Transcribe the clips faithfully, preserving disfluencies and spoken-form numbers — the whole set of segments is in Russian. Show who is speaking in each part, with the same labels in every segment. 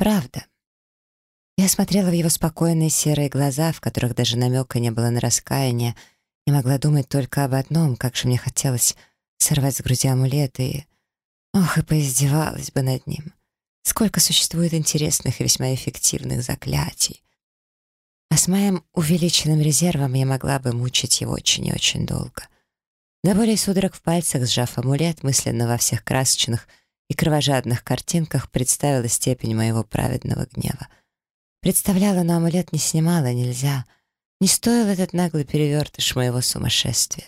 Speaker 1: правда. Я смотрела в его спокойные серые глаза, в которых даже намека не было на раскаяние, и могла думать только об одном, как же мне хотелось сорвать с груди амулет и... Ох, и поиздевалась бы над ним. Сколько существует интересных и весьма эффективных заклятий. А с моим увеличенным резервом я могла бы мучить его очень и очень долго. До боли и судорог в пальцах, сжав амулет, мысленно во всех красочных и кровожадных картинках представила степень моего праведного гнева. Представляла, но амулет не снимала, нельзя. Не стоил этот наглый перевертыш моего сумасшествия.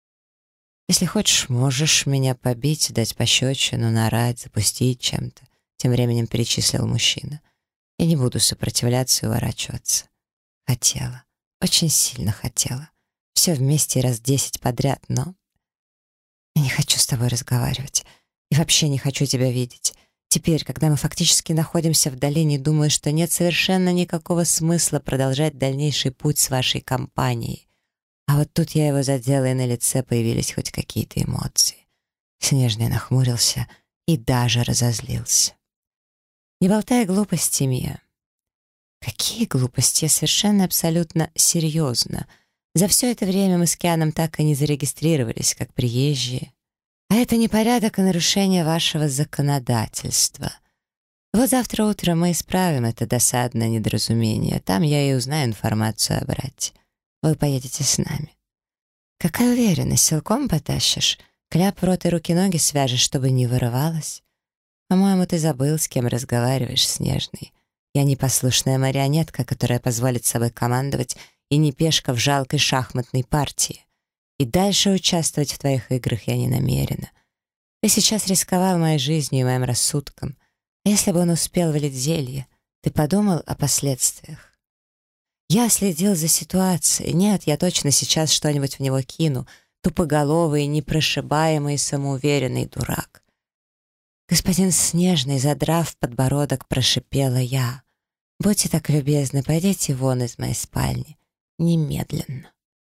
Speaker 1: Если хочешь, можешь меня побить, дать пощечину, наорать, запустить чем-то. Тем временем перечислил мужчина. Я не буду сопротивляться и уворачиваться. Хотела. Очень сильно хотела. Все вместе и раз десять подряд, но... Я не хочу с тобой разговаривать. И вообще не хочу тебя видеть. Теперь, когда мы фактически находимся в долине, думаю, что нет совершенно никакого смысла продолжать дальнейший путь с вашей компанией. А вот тут я его задела, и на лице появились хоть какие-то эмоции. Снежный нахмурился и даже разозлился. «Не болтай глупости, Мия». «Какие глупости? Я совершенно абсолютно серьезно. За все это время мы с Кианом так и не зарегистрировались, как приезжие. А это непорядок и нарушение вашего законодательства. Вот завтра утром мы исправим это досадное недоразумение. Там я и узнаю информацию о брате. Вы поедете с нами». «Какая уверенность, силком потащишь? Кляп в рот и руки-ноги свяжешь, чтобы не вырывалась? По-моему, ты забыл, с кем разговариваешь, Снежный. Я непослушная марионетка, которая позволит собой командовать, и не пешка в жалкой шахматной партии. И дальше участвовать в твоих играх я не намерена. Ты сейчас рисковал моей жизнью и моим рассудком. А если бы он успел влить зелье, ты подумал о последствиях?» Я следил за ситуацией. Нет, я точно сейчас что-нибудь в него кину. Тупоголовый, непрошибаемый, самоуверенный дурак. «Господин Снежный, задрав подбородок, прошипела я. Будьте так любезны, пойдите вон из моей спальни. Немедленно».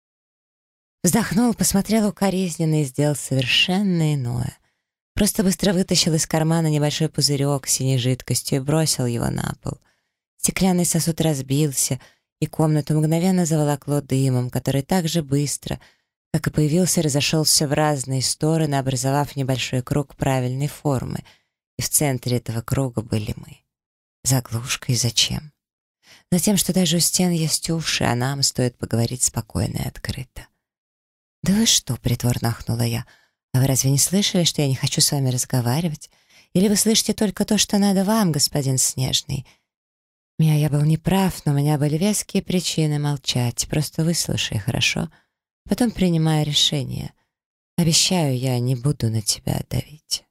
Speaker 1: Вздохнул, посмотрел укоризненно и сделал совершенно иное. Просто быстро вытащил из кармана небольшой пузырек с синей жидкостью и бросил его на пол. Стеклянный сосуд разбился, и комнату мгновенно заволокло дымом, который так же быстро, как и появился, разошелся в разные стороны, образовав небольшой круг правильной формы. И в центре этого круга были мы. Заглушка и зачем? Затем, что даже у стен есть уши, а нам стоит поговорить спокойно и открыто. «Да вы что?» — притворно ахнула я. «А вы разве не слышали, что я не хочу с вами разговаривать? Или вы слышите только то, что надо вам, господин Снежный?» «Мия, я был неправ, но у меня были веские причины молчать. Просто выслушай, хорошо? Потом принимаю решение. Обещаю, я не буду на тебя давить».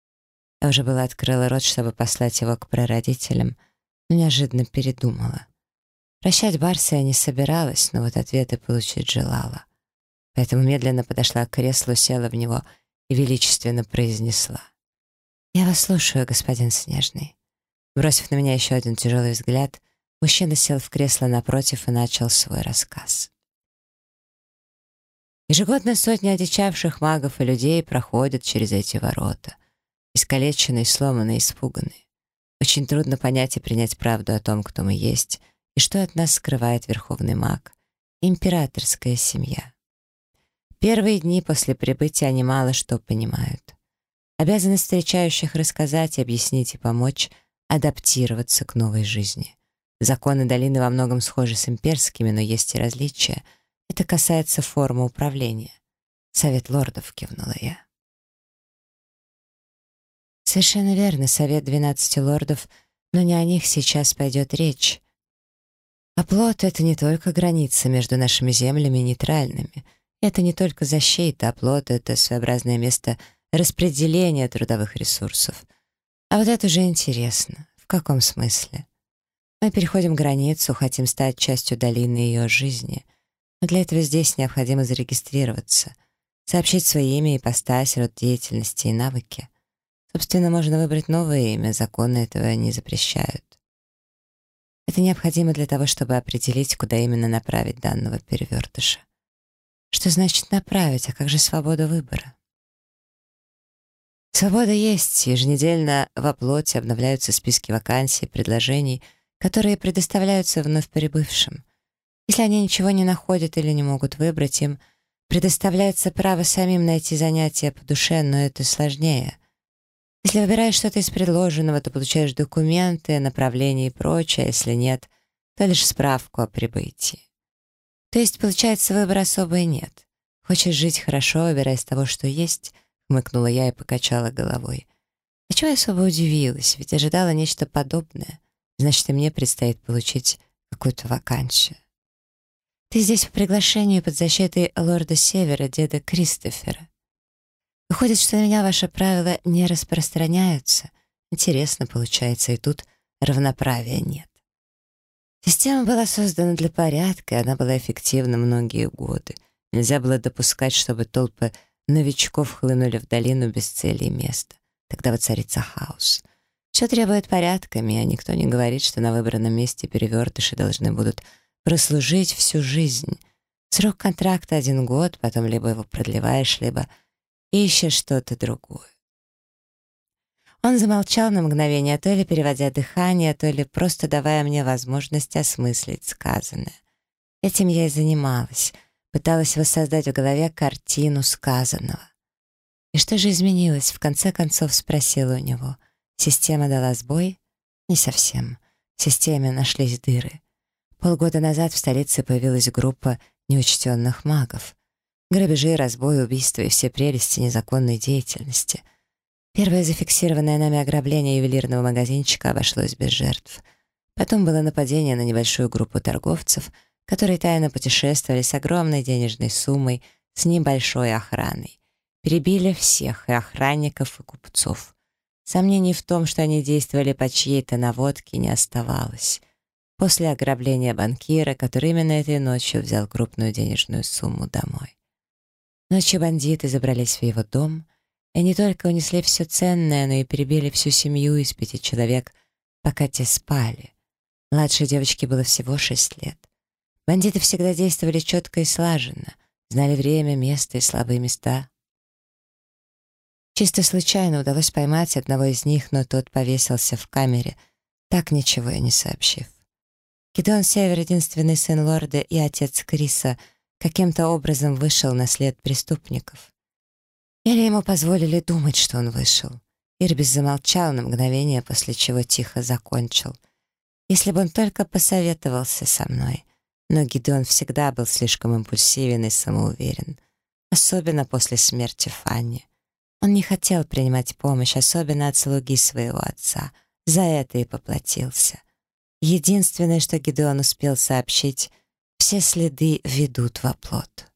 Speaker 1: Я уже была открыла рот, чтобы послать его к прародителям, но неожиданно передумала. Прощать Барса я не собиралась, но вот ответы получить желала. Поэтому медленно подошла к креслу, села в него и величественно произнесла: «Я вас слушаю, господин Снежный». Бросив на меня еще один тяжелый взгляд, мужчина сел в кресло напротив и начал свой рассказ. Ежегодно сотни одичавших магов и людей проходят через эти ворота. Искалеченные, сломанные, испуганные. Очень трудно понять и принять правду о том, кто мы есть, и что от нас скрывает верховный маг, императорская семья. Первые дни после прибытия они мало что понимают. Обязанность встречающих рассказать, объяснить и помочь адаптироваться к новой жизни. Законы долины во многом схожи с имперскими, но есть и различия. Это касается формы управления. Совет лордов, кивнула я. Совершенно верно, совет двенадцати лордов, но не о них сейчас пойдет речь. Оплот — это не только граница между нашими землями и нейтральными. Это не только защита, оплот — это своеобразное место распределения трудовых ресурсов. А вот это уже интересно. В каком смысле? Мы переходим границу, хотим стать частью долины и ее жизни. Но для этого здесь необходимо зарегистрироваться, сообщить свое имя, ипостась, род деятельности и навыки. Собственно, можно выбрать новое имя, законы этого не запрещают. Это необходимо для того, чтобы определить, куда именно направить данного перевертыша. Что значит направить, а как же свобода выбора? Свобода есть. Еженедельно в оплоте обновляются списки вакансий, предложений, которые предоставляются вновь прибывшим. Если они ничего не находят или не могут выбрать, им предоставляется право самим найти занятия по душе, но это сложнее. Если выбираешь что-то из предложенного, то получаешь документы, направления и прочее, а если нет, то лишь справку о прибытии. То есть, получается, выбора особо и нет. Хочешь жить хорошо, выбирай из того, что есть, хмыкнула я и покачала головой. А чего я особо удивилась, ведь ожидала нечто подобное. Значит, и мне предстоит получить какую-то вакансию. Ты здесь по приглашению под защитой лорда Севера, деда Кристофера. Выходит, что на меня ваши правила не распространяются. Интересно получается, и тут равноправия нет. Система была создана для порядка, и она была эффективна многие годы. Нельзя было допускать, чтобы толпы новичков хлынули в долину без цели и места. Тогда воцарится хаос. Все требует порядками, а никто не говорит, что на выбранном месте перевертыши должны будут прослужить всю жизнь. Срок контракта один год, потом либо его продлеваешь, либо ищешь что-то другое. Он замолчал на мгновение, то ли переводя дыхание, то ли просто давая мне возможность осмыслить сказанное. Этим я и занималась, пыталась воссоздать в голове картину сказанного. «И что же изменилось?» — в конце концов спросила у него. «Система дала сбой?» «Не совсем. В системе нашлись дыры. Полгода назад в столице появилась группа неучтенных магов. Грабежи, разбои, убийства и все прелести незаконной деятельности. Первое зафиксированное нами ограбление ювелирного магазинчика обошлось без жертв. Потом было нападение на небольшую группу торговцев, которые тайно путешествовали с огромной денежной суммой, с небольшой охраной. Перебили всех, и охранников, и купцов. Сомнений в том, что они действовали по чьей-то наводке, не оставалось. После ограбления банкира, который именно этой ночью взял крупную денежную сумму домой. Ночью бандиты забрались в его дом и не только унесли все ценное, но и перебили всю семью из пяти человек, пока те спали. Младшей девочке было всего шесть лет. Бандиты всегда действовали четко и слаженно, знали время, место и слабые места. Чисто случайно удалось поймать одного из них, но тот повесился в камере, так ничего и не сообщив. Гидеон Север, единственный сын лорда и отец Криса, каким-то образом вышел на след преступников. Или ему позволили думать, что он вышел. Ирбис замолчал на мгновение, после чего тихо закончил. Если бы он только посоветовался со мной. Но Гидеон всегда был слишком импульсивен и самоуверен. Особенно после смерти Фанни. Он не хотел принимать помощь, особенно от слуги своего отца. За это и поплатился. Единственное, что Гидеон успел сообщить, все следы ведут в оплот.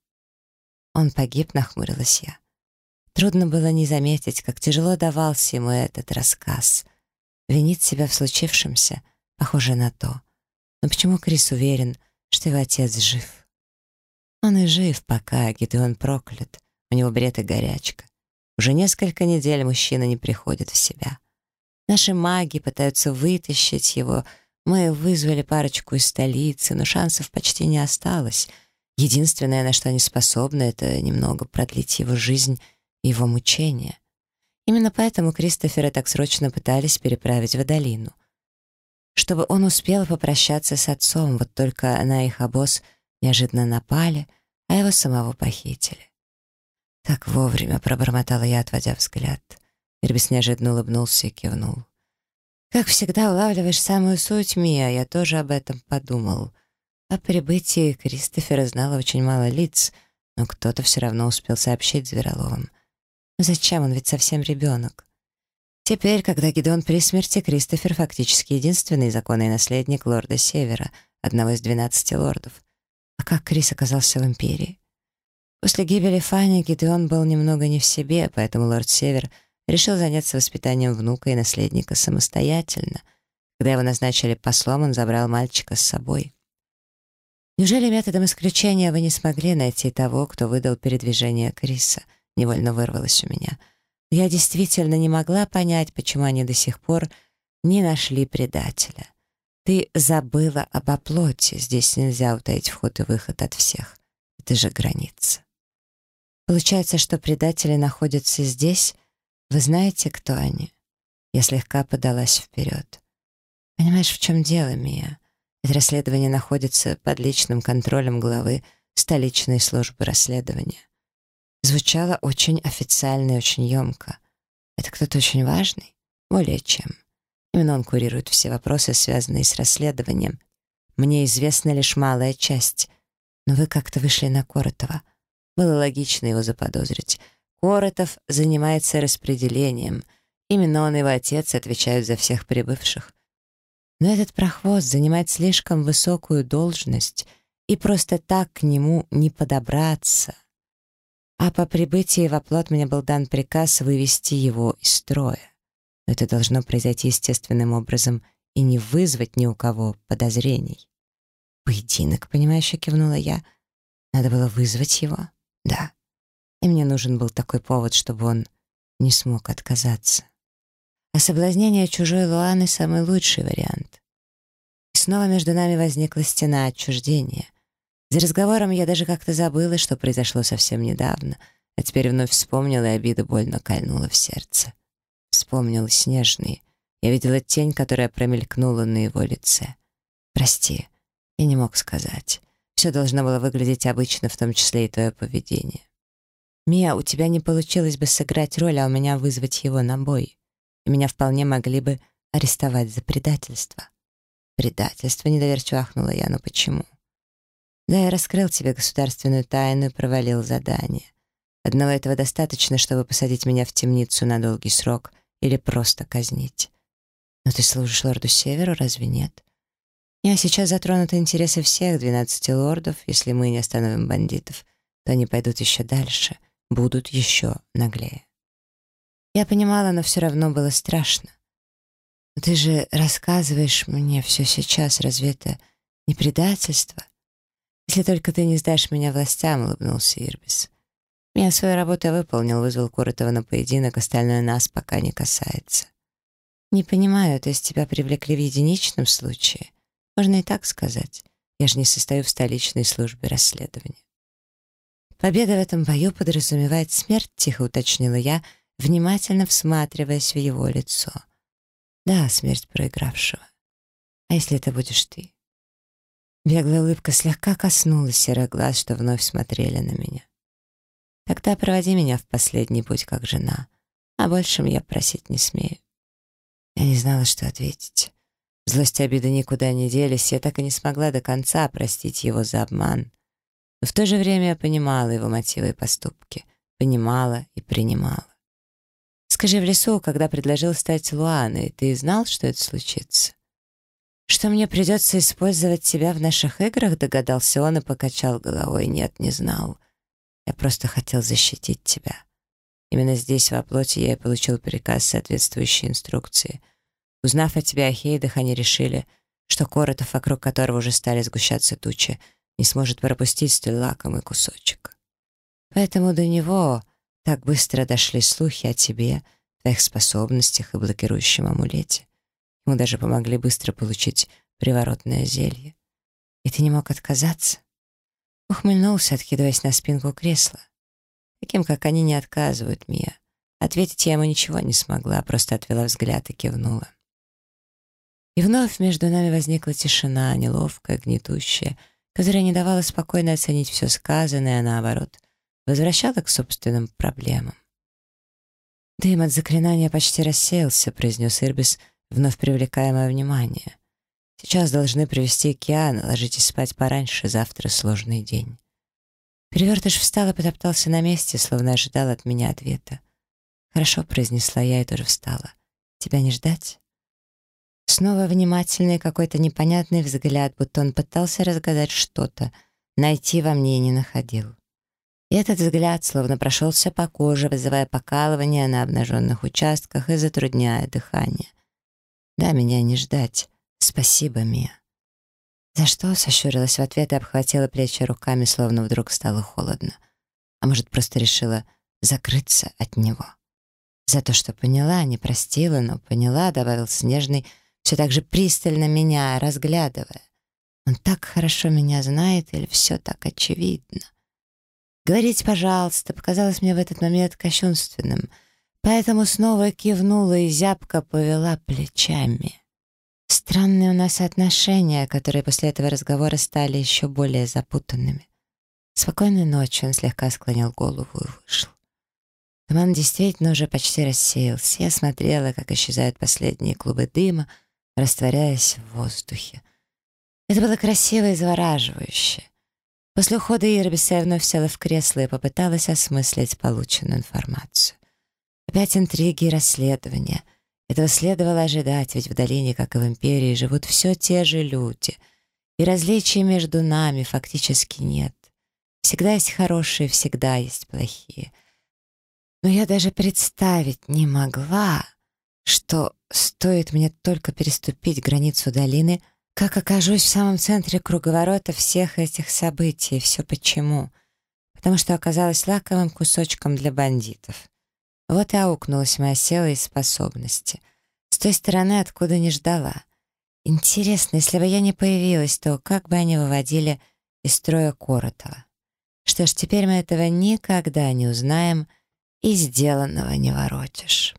Speaker 1: Он погиб, нахмурилась я. Трудно было не заметить, как тяжело давался ему этот рассказ. Винить себя в случившемся похоже на то. Но почему Крис уверен, что его отец жив? Он и жив пока, Гидеон проклят. У него бред и горячка. Уже несколько недель мужчина не приходит в себя. Наши маги пытаются вытащить его. Мы вызвали парочку из столицы, но шансов почти не осталось. Единственное, на что они способны, это немного продлить его жизнь и его мучения. Именно поэтому Кристофера так срочно пытались переправить в долину. Чтобы он успел попрощаться с отцом, вот только на их обоз неожиданно напали, а его самого похитили. Так вовремя пробормотала я, отводя взгляд. Ирбис неожиданно улыбнулся и кивнул. «Как всегда, улавливаешь самую суть, Мия, я тоже об этом подумал. О прибытии Кристофера знало очень мало лиц, но кто-то все равно успел сообщить Звероловым. Но зачем, он ведь совсем ребенок?» Теперь, когда Гидеон при смерти, Кристофер фактически единственный законный наследник лорда Севера, одного из двенадцати лордов. А как Крис оказался в Империи? После гибели Фанни Гидеон был немного не в себе, поэтому лорд Север решил заняться воспитанием внука и наследника самостоятельно. Когда его назначили послом, он забрал мальчика с собой. «Неужели методом исключения вы не смогли найти того, кто выдал передвижение Криса?» — невольно вырвалось у меня. Я действительно не могла понять, почему они до сих пор не нашли предателя. Ты забыла об оплоте. Здесь нельзя утаить вход и выход от всех. Это же граница. Получается, что предатели находятся здесь? Вы знаете, кто они?» Я слегка подалась вперед. «Понимаешь, в чем дело, Мия? Это расследование находится под личным контролем главы столичной службы расследования». Звучало очень официально и очень емко. «Это кто-то очень важный?» «Более чем. Именно он курирует все вопросы, связанные с расследованием. Мне известна лишь малая часть. Но вы как-то вышли на Коротова. Было логично его заподозрить. Коротов занимается распределением. Именно он и его отец отвечают за всех прибывших. Но этот прохвост занимает слишком высокую должность, и просто так к нему не подобраться. А по прибытии в оплот мне был дан приказ вывести его из строя. Но это должно произойти естественным образом и не вызвать ни у кого подозрений. «Поединок», — понимающе кивнула я. «Надо было вызвать его?» «Да. И мне нужен был такой повод, чтобы он не смог отказаться. А соблазнение чужой Луаны — самый лучший вариант». И снова между нами возникла стена отчуждения. За разговором я даже как-то забыла, что произошло совсем недавно, а теперь вновь вспомнила, и обида больно кольнула в сердце. Вспомнила Снежный. Я видела тень, которая промелькнула на его лице. «Прости, я не мог сказать. Все должно было выглядеть обычно, в том числе и твое поведение. Мия, у тебя не получилось бы сыграть роль, а у меня вызвать его на бой. И меня вполне могли бы арестовать за предательство». «Предательство?» — недоверчиво ахнула я. «Но почему?» «Да, я раскрыл тебе государственную тайну и провалил задание. Одного этого достаточно, чтобы посадить меня в темницу на долгий срок или просто казнить. Но ты служишь лорду Северу, разве нет? А сейчас затронуты интересы всех двенадцати лордов. Если мы не остановим бандитов, то они пойдут еще дальше, будут еще наглее». Я понимала, но все равно было страшно. «Но ты же рассказываешь мне все сейчас, разве это не предательство?» «Если только ты не сдашь меня властям», — улыбнулся Ирбис. «Я свою работу выполнил, вызвал Коротова на поединок, остальное нас пока не касается». «Не понимаю, то есть тебя привлекли в единичном случае? Можно и так сказать. Я же не состою в столичной службе расследования». «Победа в этом бою подразумевает смерть», — тихо уточнила я, внимательно всматриваясь в его лицо. «Да, смерть проигравшего. А если это будешь ты?» Беглая улыбка слегка коснулась серых глаз, что вновь смотрели на меня. «Тогда проводи меня в последний путь как жена, а большем я просить не смею». Я не знала, что ответить. Злость и обида никуда не делись, я так и не смогла до конца простить его за обман. Но в то же время я понимала его мотивы и поступки, понимала и принимала. «Скажи, в лесу, когда предложил стать Луаной, ты знал, что это случится?» «Что мне придется использовать тебя в наших играх?» — догадался он и покачал головой. «Нет, не знал. Я просто хотел защитить тебя. Именно здесь, в оплоте, я и получил приказ, соответствующей инструкции. Узнав о тебе, о Хейдах, они решили, что Коротов, вокруг которого уже стали сгущаться тучи, не сможет пропустить столь лакомый кусочек. Поэтому до него так быстро дошли слухи о тебе, твоих способностях и блокирующем амулете. Ему даже помогли быстро получить приворотное зелье. И ты не мог отказаться?» Ухмыльнулся, откидываясь на спинку кресла. Таким, как они, не отказывают, Мия. Ответить я ему ничего не смогла, просто отвела взгляд и кивнула. И вновь между нами возникла тишина, неловкая, гнетущая, которая не давала спокойно оценить все сказанное, а наоборот, возвращала к собственным проблемам. «Дым от заклинания почти рассеялся», — произнес Ирбис, вновь привлекая мое внимание. «Сейчас должны привести Киана, ложитесь спать пораньше, завтра сложный день». Перевертыш встал и потоптался на месте, словно ожидал от меня ответа. «Хорошо», — произнесла я и тоже встала. «Тебя не ждать?» Снова внимательный какой-то непонятный взгляд, будто он пытался разгадать что-то, найти во мне и не находил. И этот взгляд словно прошелся по коже, вызывая покалывание на обнаженных участках и затрудняя дыхание. «Да, меня не ждать. Спасибо, Мия». «За что?» — сощурилась в ответ и обхватила плечи руками, словно вдруг стало холодно. А может, просто решила закрыться от него. «За то, что поняла, не простила, но поняла», — добавил Снежный, все так же пристально меня разглядывая. «Он так хорошо меня знает или все так очевидно?» Говорить «пожалуйста» показалось мне в этот момент кощунственным. Поэтому снова кивнула и зябко повела плечами. Странные у нас отношения, которые после этого разговора стали еще более запутанными. «Спокойной ночи», — он слегка склонил голову и вышел. Туман действительно уже почти рассеялся. Я смотрела, как исчезают последние клубы дыма, растворяясь в воздухе. Это было красиво и завораживающе. После ухода Ирбиса я вновь села в кресло и попыталась осмыслить полученную информацию. Опять интриги и расследования. Этого следовало ожидать, ведь в долине, как и в империи, живут все те же люди. И различий между нами фактически нет. Всегда есть хорошие, всегда есть плохие. Но я даже представить не могла, что стоит мне только переступить границу долины, как окажусь в самом центре круговорота всех этих событий. И все почему? Потому что оказалась лакомым кусочком для бандитов. Вот и аукнулась моя сила и способности. С той стороны, откуда не ждала. Интересно, если бы я не появилась, то как бы они выводили из строя Коротова? Что ж, теперь мы этого никогда не узнаем, и сделанного не воротишь.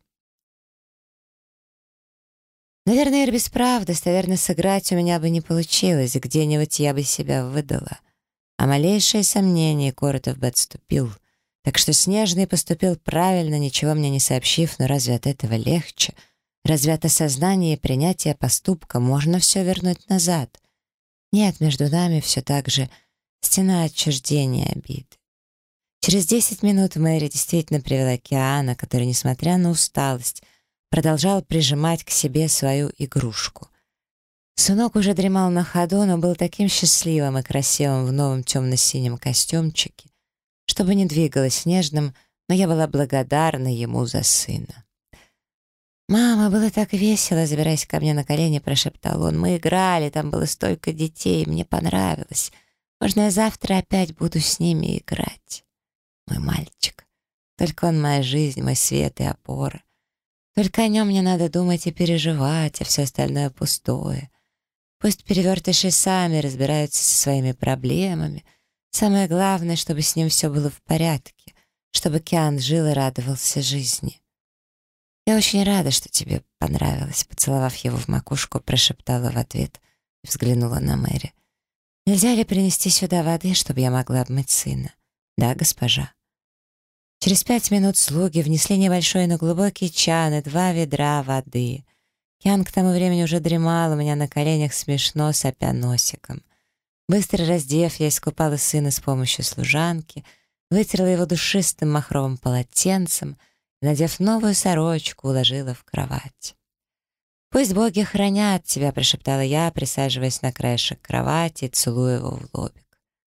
Speaker 1: Наверное, Ирбис прав, достоверно сыграть у меня бы не получилось, где-нибудь я бы себя выдала. А малейшее сомнение Коротов бы отступил. Так что Снежный поступил правильно, ничего мне не сообщив, но разве от этого легче? Разве от осознания и принятия поступка можно все вернуть назад? Нет, между нами все так же стена отчуждения, обиды. Через десять минут Мэри действительно привела Киана, который, несмотря на усталость, продолжал прижимать к себе свою игрушку. Сынок уже дремал на ходу, но был таким счастливым и красивым в новом темно-синем костюмчике, чтобы не двигалась нежным, но я была благодарна ему за сына. «Мама, было так весело», — забираясь ко мне на колени, прошептал он. «Мы играли, там было столько детей, мне понравилось. Можно я завтра опять буду с ними играть?» Мой мальчик. Только он моя жизнь, мой свет и опора. Только о нем мне надо думать и переживать, а все остальное пустое. Пусть перевертыши сами разбираются со своими проблемами. Самое главное, чтобы с ним все было в порядке, чтобы Киан жил и радовался жизни. «Я очень рада, что тебе понравилось», — поцеловав его в макушку, прошептала в ответ и взглянула на Мэри. «Нельзя ли принести сюда воды, чтобы я могла обмыть сына?» «Да, госпожа». Через пять минут слуги внесли небольшой, но глубокий чан и два ведра воды. Киан к тому времени уже дремал у меня на коленях, смешно сопя носиком. Быстро раздев, я искупала сына с помощью служанки, вытерла его душистым махровым полотенцем и, надев новую сорочку, уложила в кровать. «Пусть боги хранят тебя», — прошептала я, присаживаясь на краешек кровати и целуя его в лобик.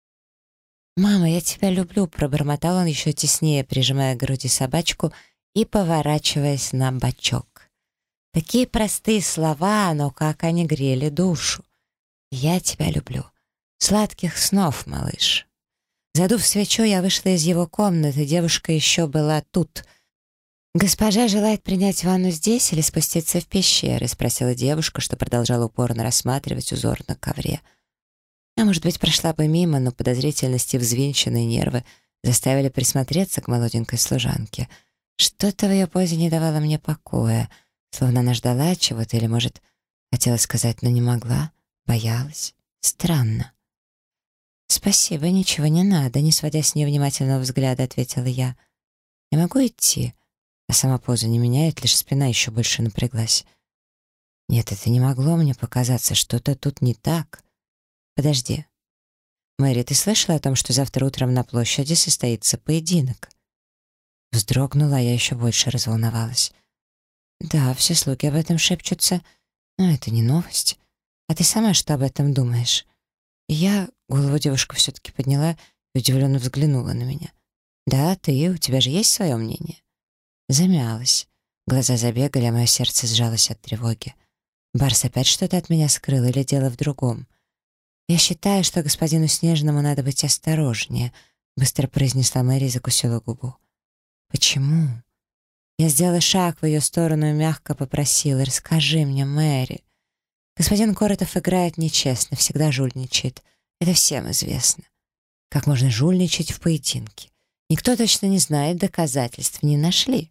Speaker 1: «Мама, я тебя люблю», — пробормотал он еще теснее, прижимая к груди собачку и поворачиваясь на бочок. Такие простые слова, но как они грели душу. «Я тебя люблю. Сладких снов, малыш». Задув свечу, я вышла из его комнаты, девушка еще была тут. «Госпожа желает принять ванну здесь или спуститься в пещеры?» — спросила девушка, что продолжала упорно рассматривать узор на ковре. Я, может быть, прошла бы мимо, но подозрительность и взвинченные нервы заставили присмотреться к молоденькой служанке. Что-то в ее позе не давало мне покоя, словно она ждала чего-то или, может, хотела сказать, но не могла, боялась. Странно. «Спасибо, ничего не надо», — не сводя с нее внимательного взгляда, ответила я. «Я могу идти?» А сама поза не меняет, лишь спина еще больше напряглась. Нет, это не могло мне показаться, что-то тут не так. «Подожди. Мэри, ты слышала о том, что завтра утром на площади состоится поединок?» Вздрогнула, а я еще больше разволновалась. «Да, все слуги об этом шепчутся, но это не новость. А ты сама что об этом думаешь?» И я, голову девушка все-таки подняла и удивленно взглянула на меня. «Да, ты, у тебя же есть свое мнение?» Замялась. Глаза забегали, а мое сердце сжалось от тревоги. Барс опять что-то от меня скрыл или дело в другом? «Я считаю, что господину Снежному надо быть осторожнее», — быстро произнесла Мэри и закусила губу. «Почему?» Я сделала шаг в ее сторону и мягко попросила: «Расскажи мне, Мэри». Господин Коротов играет нечестно, всегда жульничает. Это всем известно. Как можно жульничать в поединке? Никто точно не знает, доказательств не нашли.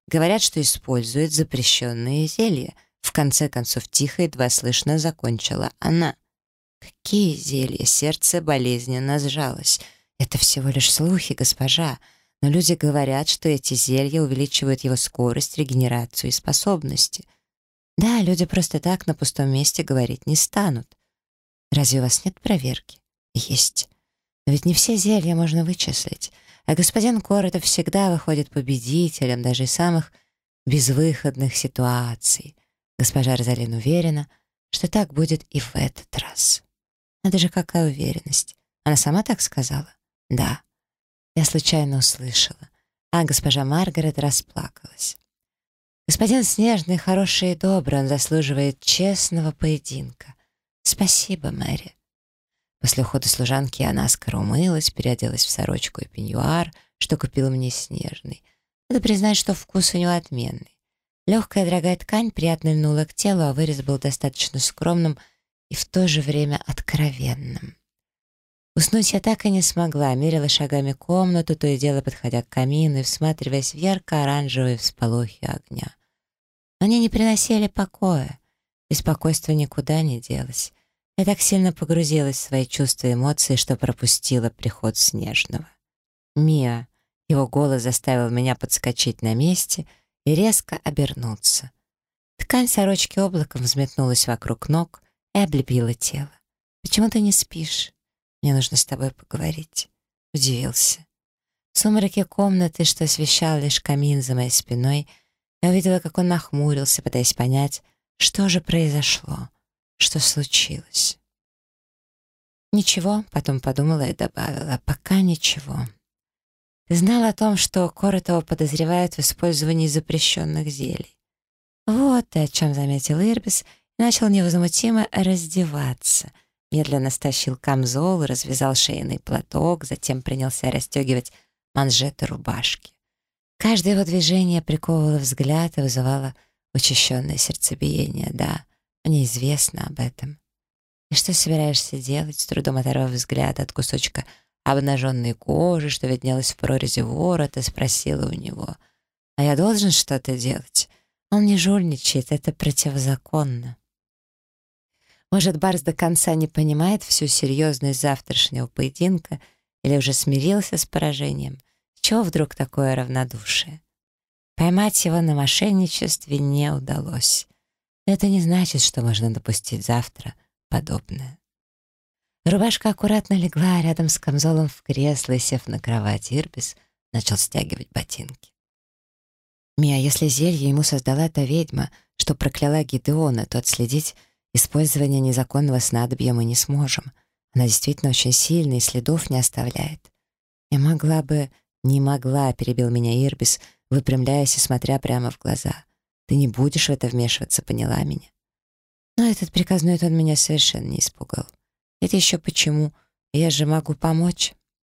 Speaker 1: Говорят, что используют запрещенные зелья. В конце концов, тихо, едва слышно закончила она. Какие зелья? Сердце болезненно сжалось. Это всего лишь слухи, госпожа. Но люди говорят, что эти зелья увеличивают его скорость, регенерацию и способности. Да, люди просто так на пустом месте говорить не станут. Разве у вас нет проверки? Есть. Но ведь не все зелья можно вычислить. А господин Коротов всегда выходит победителем даже из самых безвыходных ситуаций. Госпожа Розалин уверена, что так будет и в этот раз. Надо же, какая уверенность. Она сама так сказала? Да. Я случайно услышала. А госпожа Маргарет расплакалась. Господин Снежный хороший и добрый, он заслуживает честного поединка. Спасибо, Мэри. После ухода служанки я наскоро умылась, переоделась в сорочку и пеньюар, что купил мне Снежный. Надо признать, что вкус у него отменный. Легкая дорогая ткань приятно льнула к телу, а вырез был достаточно скромным и в то же время откровенным. Уснуть я так и не смогла, мерила шагами комнату, то и дело подходя к камину и всматриваясь в ярко-оранжевые всполохи огня. Они не приносили покоя, беспокойство никуда не делось. Я так сильно погрузилась в свои чувства и эмоции, что пропустила приход Снежного. «Мия!» — его голос заставил меня подскочить на месте и резко обернуться. Ткань сорочки облаком взметнулась вокруг ног и облепила тело. «Почему ты не спишь? Мне нужно с тобой поговорить», — удивился. В сумраке комнаты, что освещал лишь камин за моей спиной, я увидела, как он нахмурился, пытаясь понять, что же произошло, что случилось. «Ничего», — потом подумала и добавила, «пока ничего». «Ты знал о том, что Коротова подозревают в использовании запрещенных зелий?» «Вот ты о чем заметил Ирбис и начал невозмутимо раздеваться». Медленно стащил камзол, развязал шейный платок, затем принялся расстегивать манжеты рубашки. Каждое его движение приковывало взгляд и вызывало учащенное сердцебиение. Да, мне известно об этом. «И что собираешься делать?» С трудом оторвав взгляд от кусочка обнаженной кожи, что виднелось в прорезе ворота, спросила у него. «А я должен что-то делать? Он не жульничает, это противозаконно». Может, Барс до конца не понимает всю серьезность завтрашнего поединка или уже смирился с поражением? С чего вдруг такое равнодушие? Поймать его на мошенничестве не удалось. Это не значит, что можно допустить завтра подобное. Рубашка аккуратно легла рядом с камзолом в кресло, и, сев на кровать, Ирбис начал стягивать ботинки. «Мия, если зелье ему создала та ведьма, что прокляла Гидеона, то отследить использование незаконного снадобья мы не сможем. Она действительно очень сильная и следов не оставляет. Я могла бы...» «Не могла», — перебил меня Ирбис, выпрямляясь и смотря прямо в глаза. «Ты не будешь в это вмешиваться, поняла меня?» Но этот приказной тон меня совершенно не испугал. «Это еще почему? Я же могу помочь».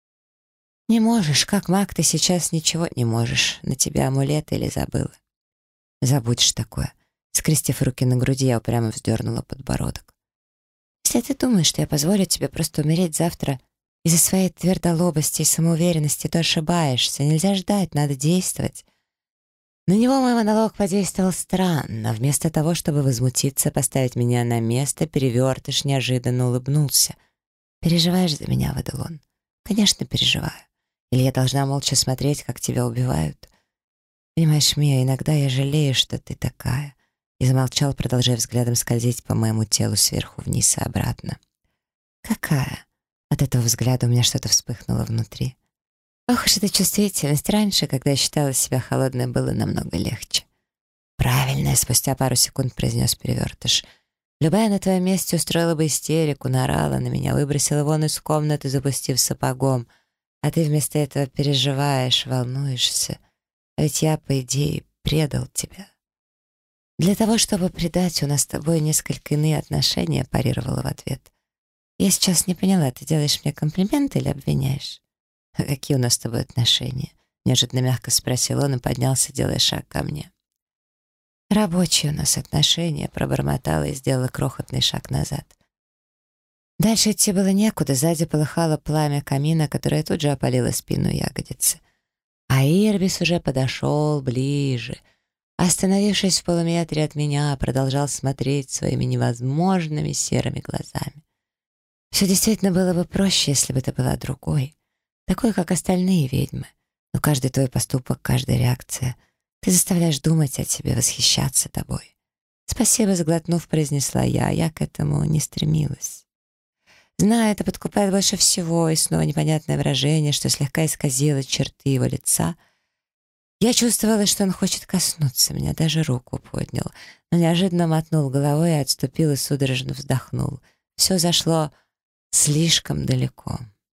Speaker 1: «Не можешь, как маг ты сейчас ничего не можешь. На тебя амулет или забыла?» «Забудешь такое». Скрестив руки на груди, я упрямо вздернула подбородок. «Если ты думаешь, что я позволю тебе просто умереть завтра из-за своей твердолобости и самоуверенности, то ошибаешься. Нельзя ждать, надо действовать». На него мой монолог подействовал странно. Вместо того, чтобы возмутиться, поставить меня на место, перевертыш неожиданно улыбнулся. «Переживаешь за меня?» — выдал он. «Конечно, переживаю. Или я должна молча смотреть, как тебя убивают? Понимаешь, Мия, иногда я жалею, что ты такая». И замолчал, продолжая взглядом скользить по моему телу сверху вниз и обратно. «Какая?» От этого взгляда у меня что-то вспыхнуло внутри. Ох уж эта чувствительность. Раньше, когда я считала себя холодной, было намного легче. «Правильно», — спустя пару секунд произнес перевертыш. «Любая на твоем месте устроила бы истерику, наорала на меня, выбросила вон из комнаты, запустив сапогом. А ты вместо этого переживаешь, волнуешься. А ведь я, по идее, предал тебя». «Для того, чтобы предать, у нас с тобой несколько иные отношения», — парировала в ответ. «Я сейчас не поняла, ты делаешь мне комплимент или обвиняешь?» «А какие у нас с тобой отношения?» — неожиданно мягко спросил он и поднялся, делая шаг ко мне. «Рабочие у нас отношения», — пробормотала и сделала крохотный шаг назад. Дальше идти было некуда, сзади полыхало пламя камина, которое тут же опалило спину и ягодицы. А Ирбис уже подошел ближе. Остановившись в полуметре от меня, продолжал смотреть своими невозможными серыми глазами. Все действительно было бы проще, если бы ты была другой, такой, как остальные ведьмы. Но каждый твой поступок, каждая реакция, ты заставляешь думать о тебе, восхищаться тобой. «Спасибо», — сглотнув, произнесла я, я к этому не стремилась. Знаю, это подкупает больше всего, и снова непонятное выражение, что слегка исказило черты его лица. Я чувствовала, что он хочет коснуться меня, даже руку поднял, но неожиданно мотнул головой и отступил и судорожно вздохнул. Все зашло слишком далеко.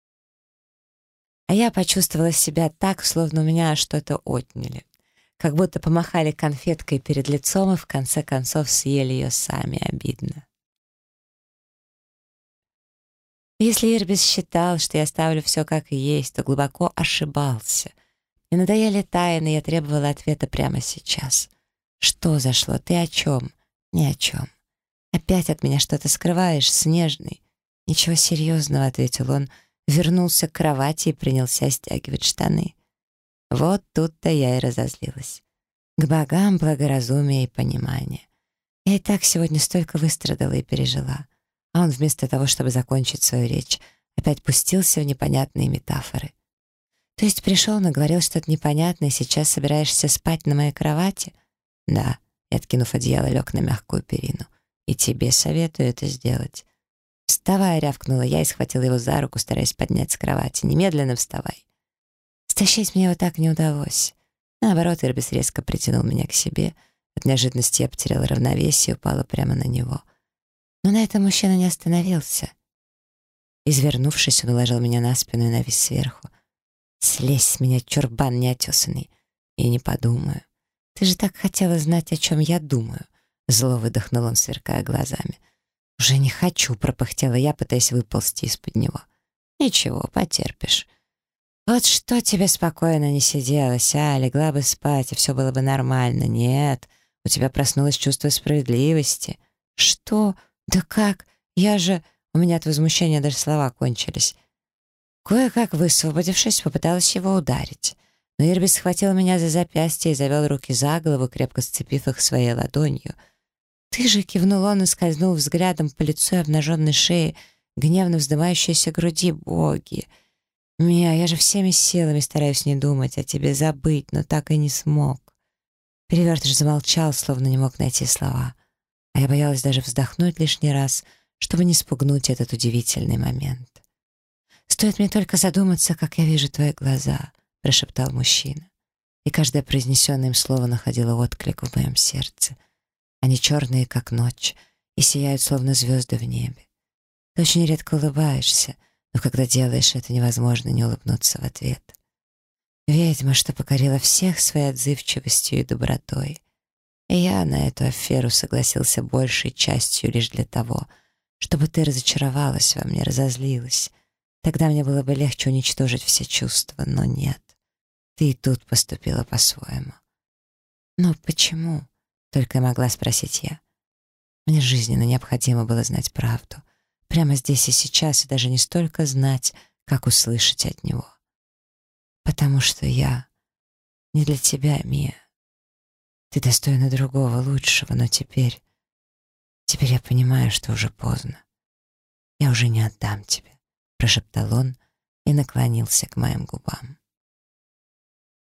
Speaker 1: А я почувствовала себя так, словно у меня что-то отняли. Как будто помахали конфеткой перед лицом и в конце концов съели ее сами. Обидно. Если Ирбис считал, что я оставлю все как и есть, то глубоко ошибался. Мне надоели тайны, я требовала ответа прямо сейчас. Что зашло? Ты о чем? Ни о чем. Опять от меня что-то скрываешь, Снежный? Ничего серьезного, ответил он, вернулся к кровати и принялся стягивать штаны. Вот тут-то я и разозлилась. К богам благоразумие и понимание. Я и так сегодня столько выстрадала и пережила. А он вместо того, чтобы закончить свою речь, опять пустился в непонятные метафоры. То есть пришел, наговорил что-то непонятное, и сейчас собираешься спать на моей кровати? Да, и, откинув одеяло, лег на мягкую перину. И тебе советую это сделать. «Вставай!» — рявкнула я и схватила его за руку, стараясь поднять с кровати. «Немедленно вставай!» Стащить мне его так не удалось. Наоборот, Ирбис резко притянул меня к себе. От неожиданности я потеряла равновесие и упала прямо на него. Но на этом мужчина не остановился. Извернувшись, он уложил меня на спину и навис сверху. «Слезь с меня, чурбан неотесанный!» «И не подумаю. Ты же так хотела знать, о чем я думаю!» Зло выдохнул он, сверкая глазами. «Уже не хочу!» — пропыхтела я, пытаясь выползти из-под него. «Ничего, потерпишь. Вот что тебе спокойно не сиделось, а? Легла бы спать, и все было бы нормально. Нет, у тебя проснулось чувство справедливости». «Что? Да как? Я же...» У меня от возмущения даже слова кончились. Кое-как высвободившись, попыталась его ударить. Но Ирбис схватил меня за запястье и завел руки за голову, крепко сцепив их своей ладонью. «Ты же!» — кивнул он и скользнул взглядом по лицу и обнаженной шее, гневно вздымающейся груди. «Боги! Мия, я же всеми силами стараюсь не думать о тебе, забыть, но так и не смог». Перевертыш замолчал, словно не мог найти слова. А я боялась даже вздохнуть лишний раз, чтобы не спугнуть этот удивительный момент. «Стоит мне только задуматься, как я вижу твои глаза», — прошептал мужчина. И каждое произнесенное им слово находило отклик в моем сердце. Они черные, как ночь, и сияют, словно звезды в небе. Ты очень редко улыбаешься, но когда делаешь это, невозможно не улыбнуться в ответ. Ведьма, что покорила всех своей отзывчивостью и добротой. И я на эту аферу согласился большей частью лишь для того, чтобы ты разочаровалась во мне, разозлилась. Тогда мне было бы легче уничтожить все чувства, но нет. Ты и тут поступила по-своему. «Но почему?» — только и могла спросить я. Мне жизненно необходимо было знать правду. Прямо здесь и сейчас, и даже не столько знать, как услышать от него. Потому что я не для тебя, Мия. Ты достойна другого, лучшего, но теперь... Теперь я понимаю, что уже поздно. Я уже не отдам тебе, прошептал он и наклонился к моим губам.